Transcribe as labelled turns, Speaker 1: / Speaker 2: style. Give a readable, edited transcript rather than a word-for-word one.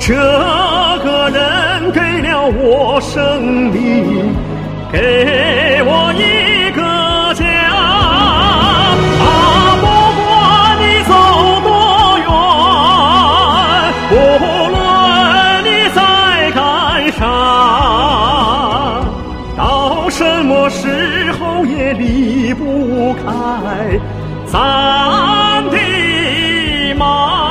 Speaker 1: 这个人给了我生命，给我一个家。不管你走多远，不论你在干啥，到什么时候也离不开咱的妈。